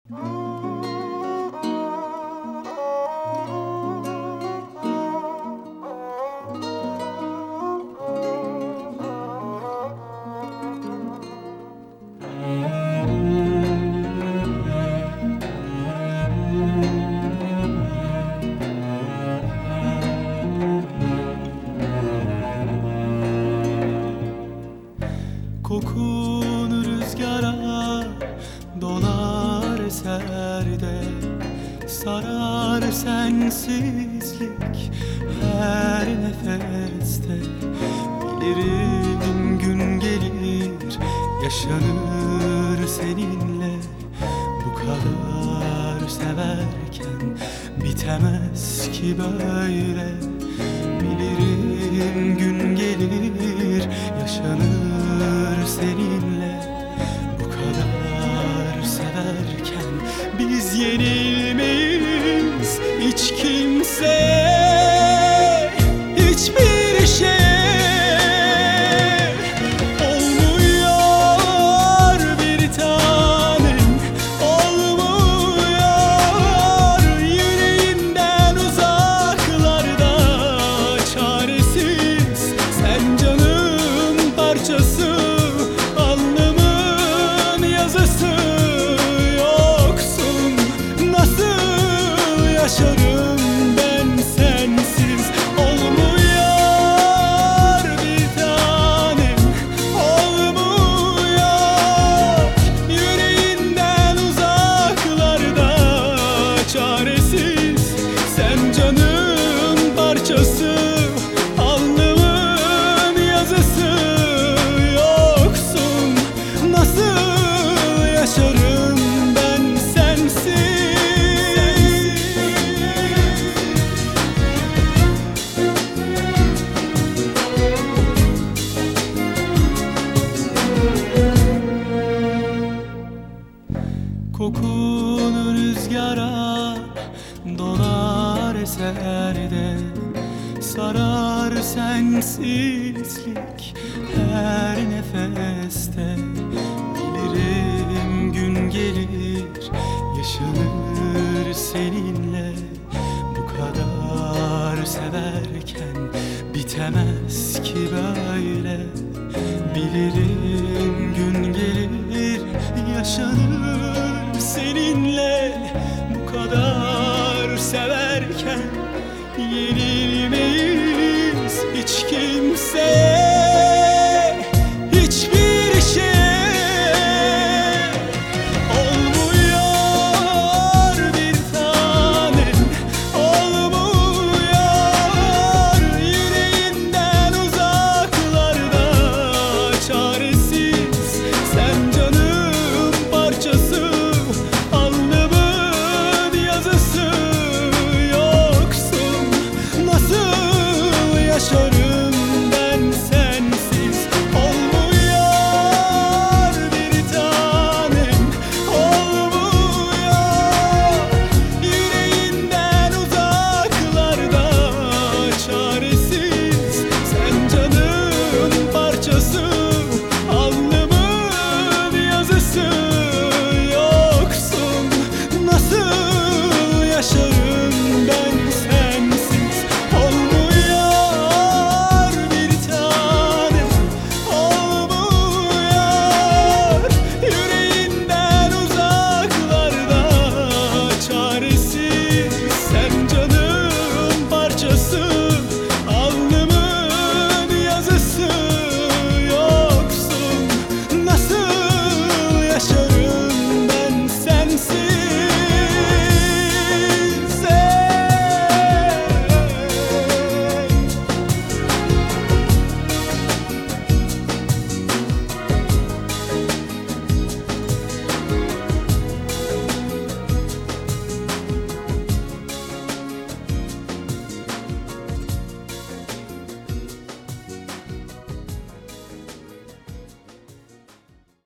Kokun rüzgara dolar eser de, sarar sensizlik her nefeste. Bilirim gün gelir yaşanır seninle, bu kadar severken bitemez ki böyle. Bilirim gün gelir yaşanır seninle, bu kadar severken biz yenilmeyiz hiç kimseye, hiçbir şey olmuyor bir tanem, olmuyor yüreğinden uzaklarda, çaresiz sen canım parçası, alnımın yazısı, yoksun nasıl yaşarım ben sensiz? Olmuyor bir tanem, olmuyor yüreğinden uzaklarda, çaresiz sen canım parçası, alnımın yazısı, yoksun nasıl yaşarım ben sensiz? Kokun rüzgara dolar eser de, sarar sensizlik her nefeste. Bilirim gün gelir yaşanır seninle, bu kadar severken bitemez ki böyle. Bilirim gün gelir yaşanır seninle, bu kadar severken yenilmeyiz hiç kimseye.